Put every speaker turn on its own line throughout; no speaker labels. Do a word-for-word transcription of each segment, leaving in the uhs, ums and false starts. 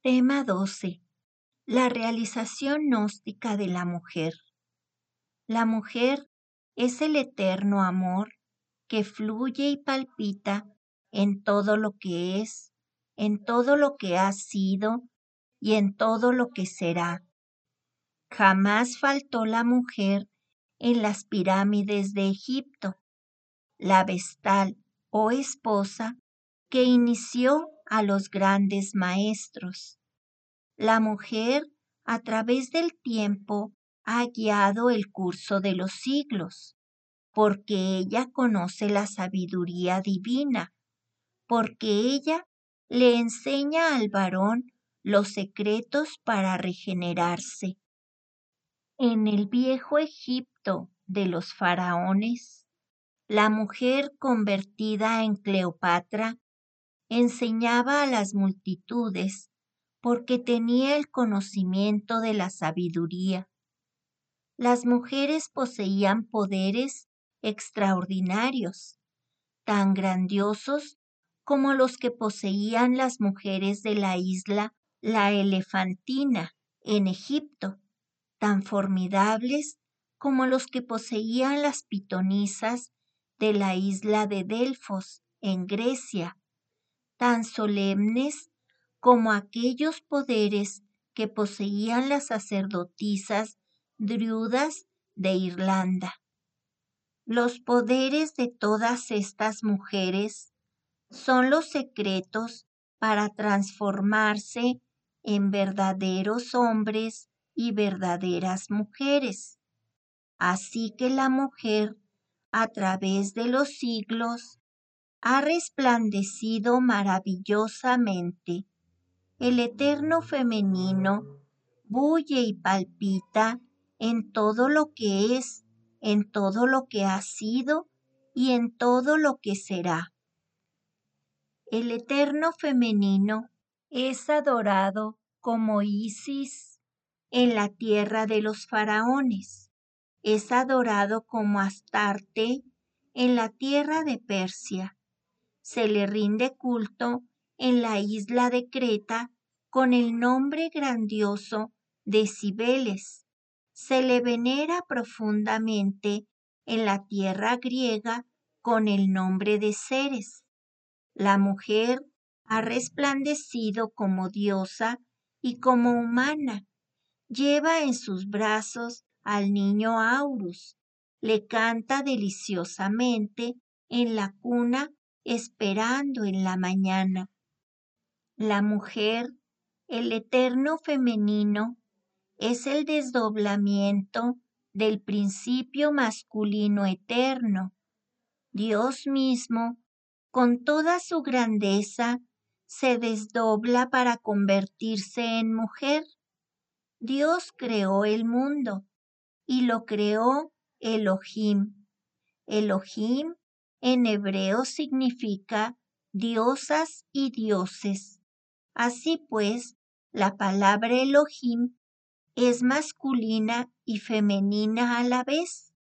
Tema doce. La realización gnóstica de la mujer. La mujer es el eterno amor que fluye y palpita en todo lo que es, en todo lo que ha sido y en todo lo que será. Jamás faltó la mujer en las pirámides de Egipto, la vestal o esposa que inició a los grandes maestros. La mujer, a través del tiempo, ha guiado el curso de los siglos, porque ella conoce la sabiduría divina, porque ella le enseña al varón los secretos para regenerarse. En el viejo Egipto de los faraones, la mujer convertida en Cleopatra enseñaba a las multitudes porque tenía el conocimiento de la sabiduría. Las mujeres poseían poderes extraordinarios, tan grandiosos como los que poseían las mujeres de la isla La Elefantina en Egipto, tan formidables como los que poseían las pitonisas de la isla de Delfos en Grecia, tan solemnes como aquellos poderes que poseían las sacerdotisas druidas de Irlanda. Los poderes de todas estas mujeres son los secretos para transformarse en verdaderos hombres y verdaderas mujeres. Así que la mujer, a través de los siglos, ha resplandecido maravillosamente. El eterno femenino bulle y palpita en todo lo que es, en todo lo que ha sido y en todo lo que será. El eterno femenino es adorado como Isis en la tierra de los faraones. Es adorado como Astarte en la tierra de Persia. Se le rinde culto en la isla de Creta con el nombre grandioso de Cibeles. Se le venera profundamente en la tierra griega con el nombre de Ceres. La mujer ha resplandecido como diosa y como humana. Lleva en sus brazos al niño Aurus. Le canta deliciosamente en la cuna esperando en la mañana. La mujer, el eterno femenino, es el desdoblamiento del principio masculino eterno. Dios mismo, con toda su grandeza, se desdobla para convertirse en mujer. Dios creó el mundo y lo creó Elohim. Elohim en hebreo significa diosas y dioses. Así pues, la palabra Elohim es masculina y femenina a la vez.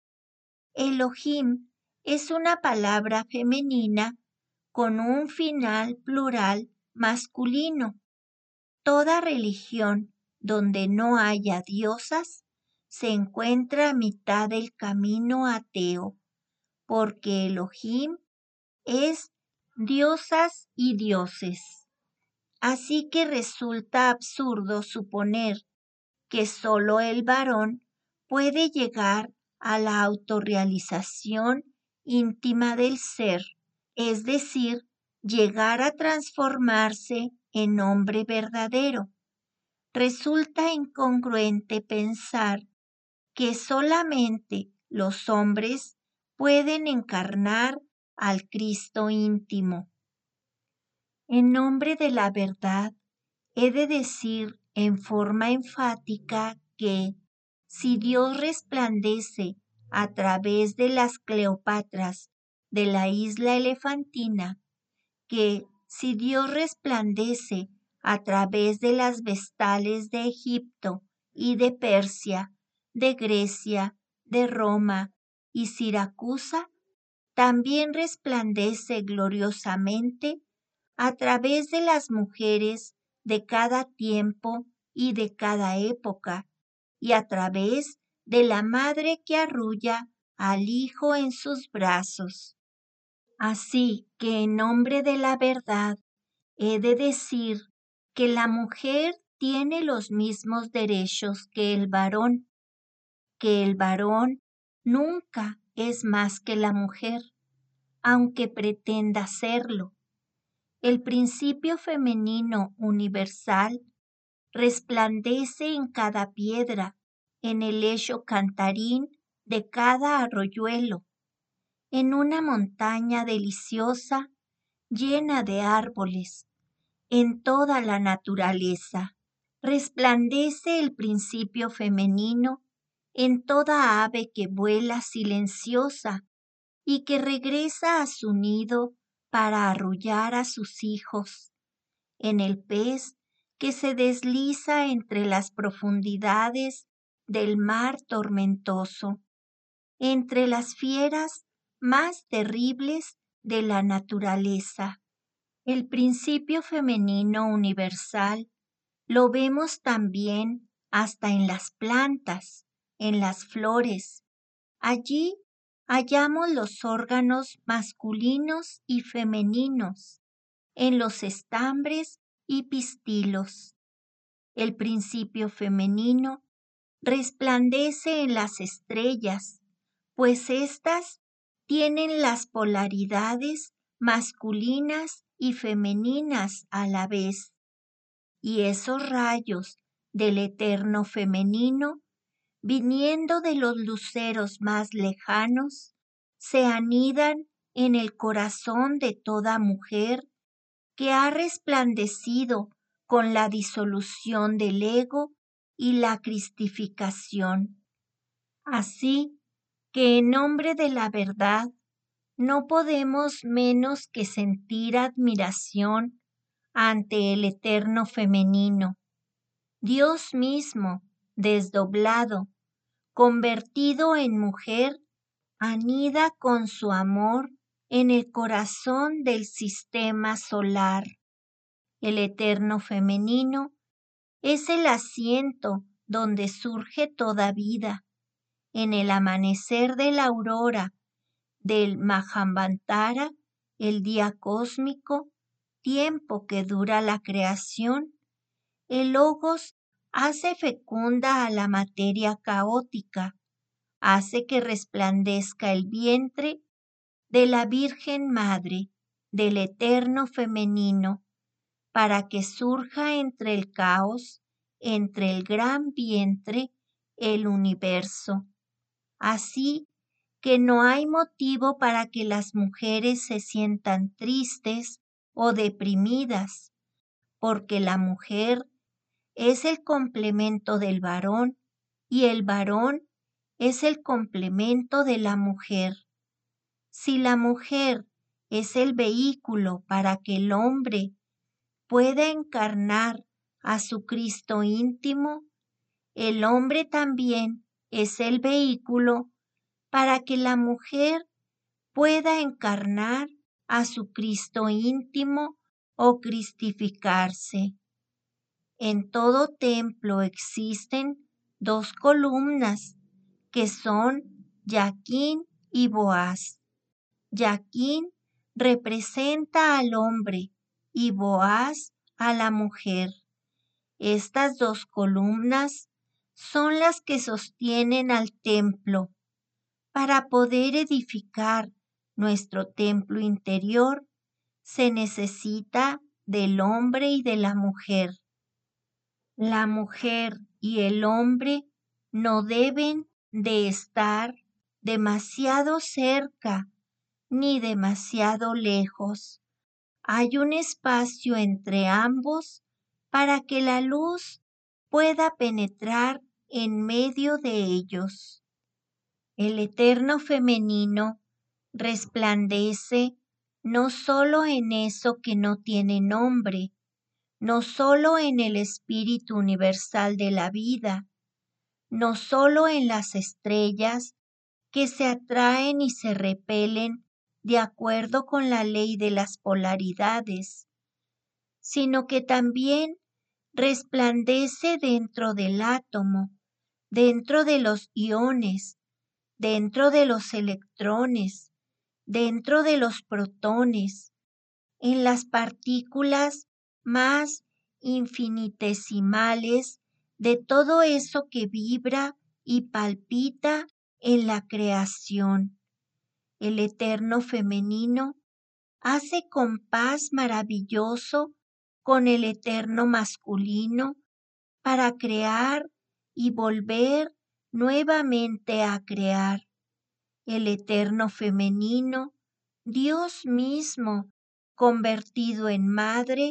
Elohim es una palabra femenina con un final plural masculino. Toda religión donde no haya diosas se encuentra a mitad del camino ateo, porque Elohim es diosas y dioses. Así que resulta absurdo suponer que solo el varón puede llegar a la autorrealización íntima del ser, es decir, llegar a transformarse en hombre verdadero. Resulta incongruente pensar que solamente los hombres pueden encarnar al Cristo íntimo. En nombre de la verdad, he de decir en forma enfática que, si Dios resplandece a través de las Cleopatras de la isla Elefantina, que si Dios resplandece a través de las vestales de Egipto y de Persia, de Grecia, de Roma y Siracusa, también resplandece gloriosamente a través de las mujeres de cada tiempo y de cada época, y a través de la madre que arrulla al hijo en sus brazos. Así que en nombre de la verdad he de decir que la mujer tiene los mismos derechos que el varón, que el varón nunca es más que la mujer, aunque pretenda serlo. El principio femenino universal resplandece en cada piedra, en el lecho cantarín de cada arroyuelo, en una montaña deliciosa llena de árboles, en toda la naturaleza. Resplandece el principio femenino en toda ave que vuela silenciosa y que regresa a su nido para arrullar a sus hijos, en el pez que se desliza entre las profundidades del mar tormentoso, entre las fieras más terribles de la naturaleza. El principio femenino universal lo vemos también hasta en las plantas, en las flores. Allí hallamos los órganos masculinos y femeninos, en los estambres y pistilos. El principio femenino resplandece en las estrellas, pues éstas tienen las polaridades masculinas y femeninas a la vez, y esos rayos del eterno femenino, viniendo de los luceros más lejanos, se anidan en el corazón de toda mujer que ha resplandecido con la disolución del ego y la cristificación. Así que en nombre de la verdad no podemos menos que sentir admiración ante el eterno femenino, Dios mismo, desdoblado, convertido en mujer, anida con su amor en el corazón del sistema solar. El eterno femenino es el asiento donde surge toda vida. En el amanecer de la aurora del Mahamvantara, el día cósmico, tiempo que dura la creación, el Logos hace fecunda a la materia caótica, hace que resplandezca el vientre de la Virgen Madre, del eterno femenino, para que surja entre el caos, entre el gran vientre, el universo. Así que no hay motivo para que las mujeres se sientan tristes o deprimidas, porque la mujer es el complemento del varón y el varón es el complemento de la mujer. Si la mujer es el vehículo para que el hombre pueda encarnar a su Cristo íntimo, el hombre también es el vehículo para que la mujer pueda encarnar a su Cristo íntimo o cristificarse. En todo templo existen dos columnas que son Yaquín y Boaz. Yaquín representa al hombre y Boaz a la mujer. Estas dos columnas son las que sostienen al templo. Para poder edificar nuestro templo interior, se necesita del hombre y de la mujer. La mujer y el hombre no deben de estar demasiado cerca ni demasiado lejos. Hay un espacio entre ambos para que la luz pueda penetrar en medio de ellos. El eterno femenino resplandece no solo en eso que no tiene nombre, no solo en el espíritu universal de la vida, no solo en las estrellas que se atraen y se repelen de acuerdo con la ley de las polaridades, sino que también resplandece dentro del átomo, dentro de los iones, dentro de los electrones, dentro de los protones, en las partículas más infinitesimales de todo eso que vibra y palpita en la creación. El eterno femenino hace compás maravilloso con el eterno masculino para crear y volver nuevamente a crear. El eterno femenino, Dios mismo, convertido en madre,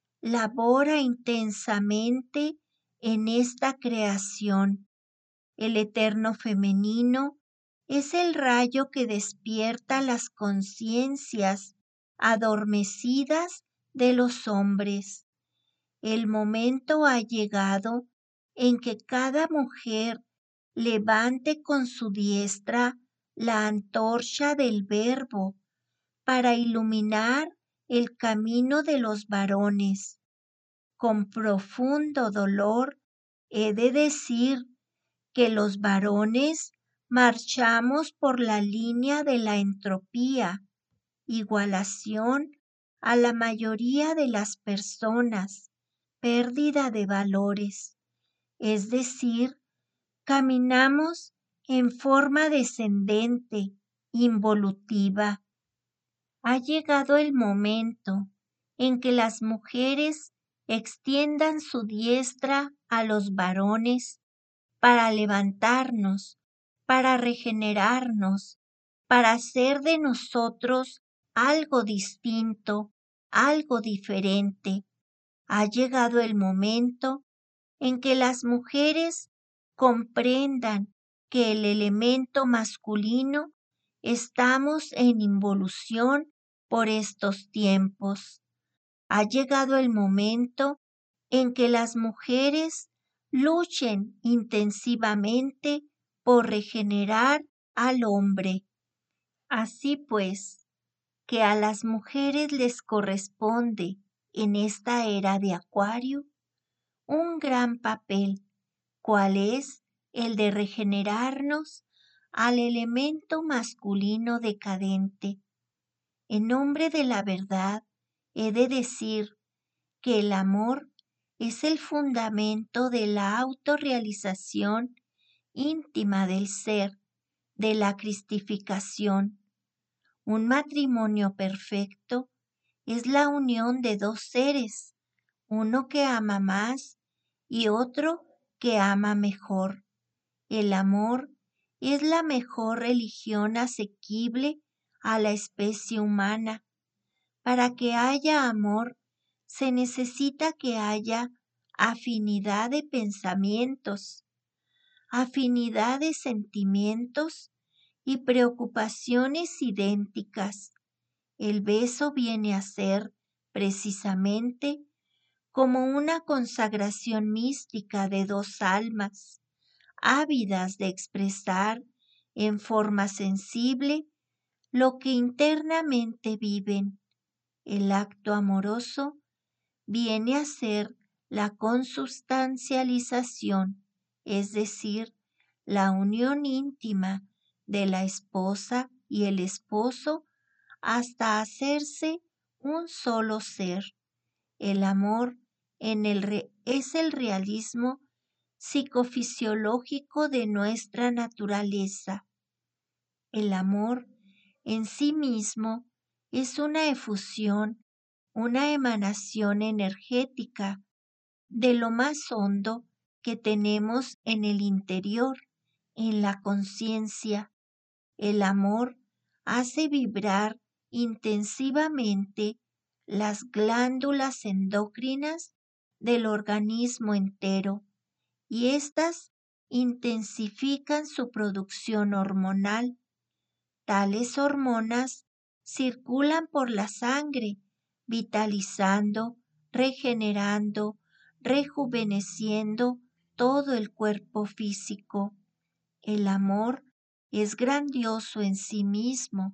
labora intensamente en esta creación. El eterno femenino es el rayo que despierta las conciencias adormecidas de los hombres. El momento ha llegado en que cada mujer levante con su diestra la antorcha del Verbo para iluminar el camino de los varones. Con profundo dolor he de decir que los varones marchamos por la línea de la entropía, igualación a la mayoría de las personas, pérdida de valores, es decir, caminamos en forma descendente, involutiva. Ha llegado el momento en que las mujeres extiendan su diestra a los varones para levantarnos, para regenerarnos, para hacer de nosotros algo distinto, algo diferente. Ha llegado el momento en que las mujeres comprendan que el elemento masculino estamos en involución por estos tiempos. Ha llegado el momento en que las mujeres luchen intensivamente por regenerar al hombre. Así pues, que a las mujeres les corresponde en esta era de Acuario un gran papel, cual es el de regenerarnos al elemento masculino decadente. En nombre de la verdad, he de decir que el amor es el fundamento de la autorrealización íntima del ser, de la cristificación. Un matrimonio perfecto es la unión de dos seres, uno que ama más y otro que ama mejor. El amor es la mejor religión asequible a la especie humana. Para que haya amor, se necesita que haya afinidad de pensamientos, afinidad de sentimientos y preocupaciones idénticas. El beso viene a ser, precisamente, como una consagración mística de dos almas, ávidas de expresar en forma sensible lo que internamente viven. El acto amoroso viene a ser la consubstancialización, es decir, la unión íntima de la esposa y el esposo hasta hacerse un solo ser. El amor en el re- es el realismo psicofisiológico de nuestra naturaleza. El amor en sí mismo es una efusión, una emanación energética de lo más hondo que tenemos en el interior, en la conciencia. El amor hace vibrar intensivamente las glándulas endócrinas del organismo entero y éstas intensifican su producción hormonal. Tales hormonas circulan por la sangre, vitalizando, regenerando, rejuveneciendo todo el cuerpo físico. El amor es grandioso en sí mismo.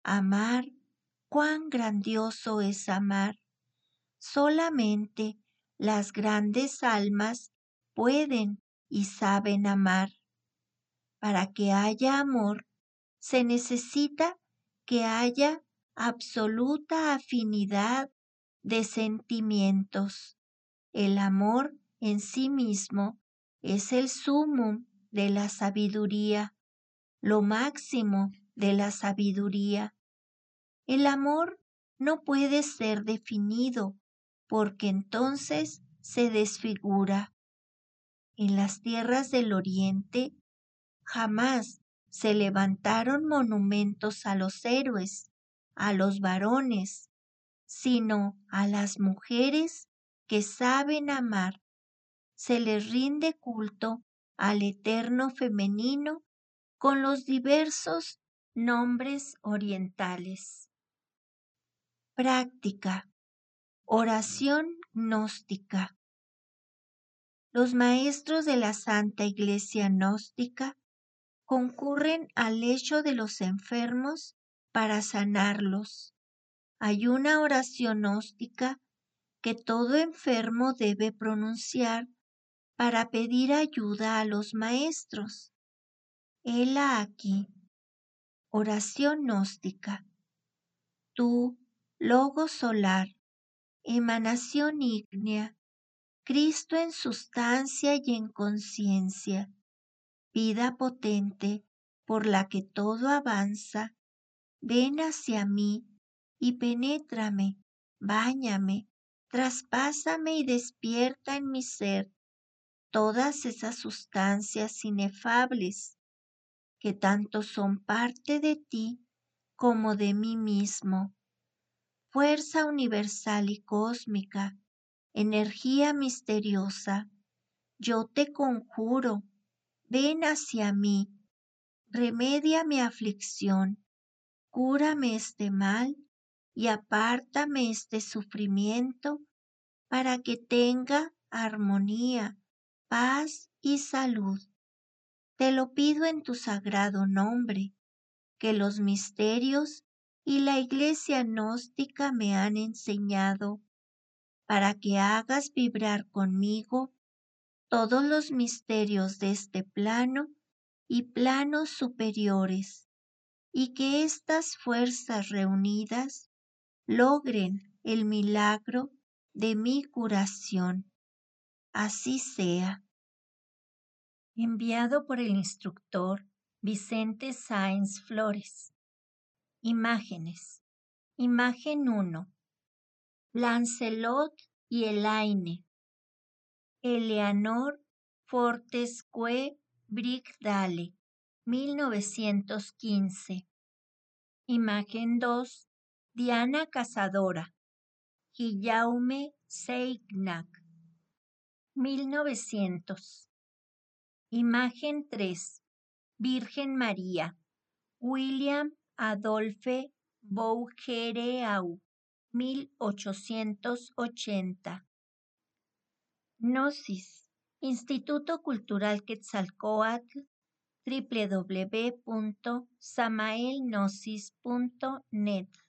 Amar, cuán grandioso es amar. Solamente Las grandes almas pueden y saben amar. Para que haya amor, se necesita que haya absoluta afinidad de sentimientos. El amor en sí mismo es el sumum de la sabiduría, lo máximo de la sabiduría. El amor no puede ser definido, porque entonces se desfigura. En las tierras del Oriente jamás se levantaron monumentos a los héroes, a los varones, sino a las mujeres que saben amar. Se les rinde culto al eterno femenino con los diversos nombres orientales. Práctica. Oración gnóstica. Los maestros de la Santa Iglesia gnóstica concurren al lecho de los enfermos para sanarlos. Hay una oración gnóstica que todo enfermo debe pronunciar para pedir ayuda a los maestros. Hela aquí. Oración gnóstica. Tú, logo solar, emanación ígnea, Cristo en sustancia y en conciencia, vida potente por la que todo avanza, ven hacia mí y penétrame, báñame, traspásame y despierta en mi ser todas esas sustancias inefables que tanto son parte de ti como de mí mismo. Fuerza universal y cósmica, energía misteriosa, yo te conjuro, ven hacia mí, remedia mi aflicción, cúrame este mal y apártame este sufrimiento para que tenga armonía, paz y salud. Te lo pido en tu sagrado nombre, que los misterios y la Iglesia gnóstica me han enseñado, para que hagas vibrar conmigo todos los misterios de este plano y planos superiores, y que estas fuerzas reunidas logren el milagro de mi curación. Así sea. Enviado por el instructor Vicente Sáenz Flores. Imágenes. Imagen uno. Lancelot y Elaine. Eleanor Fortescue Brigdale, mil novecientos quince. Imagen dos. Diana Cazadora. Guillaume Seignac, mil novecientos. Imagen tres. Virgen María. William Adolphe Bouguereau, mil ochocientos ochenta. Gnosis, Instituto Cultural Quetzalcóatl, w w w punto samaelgnosis punto net.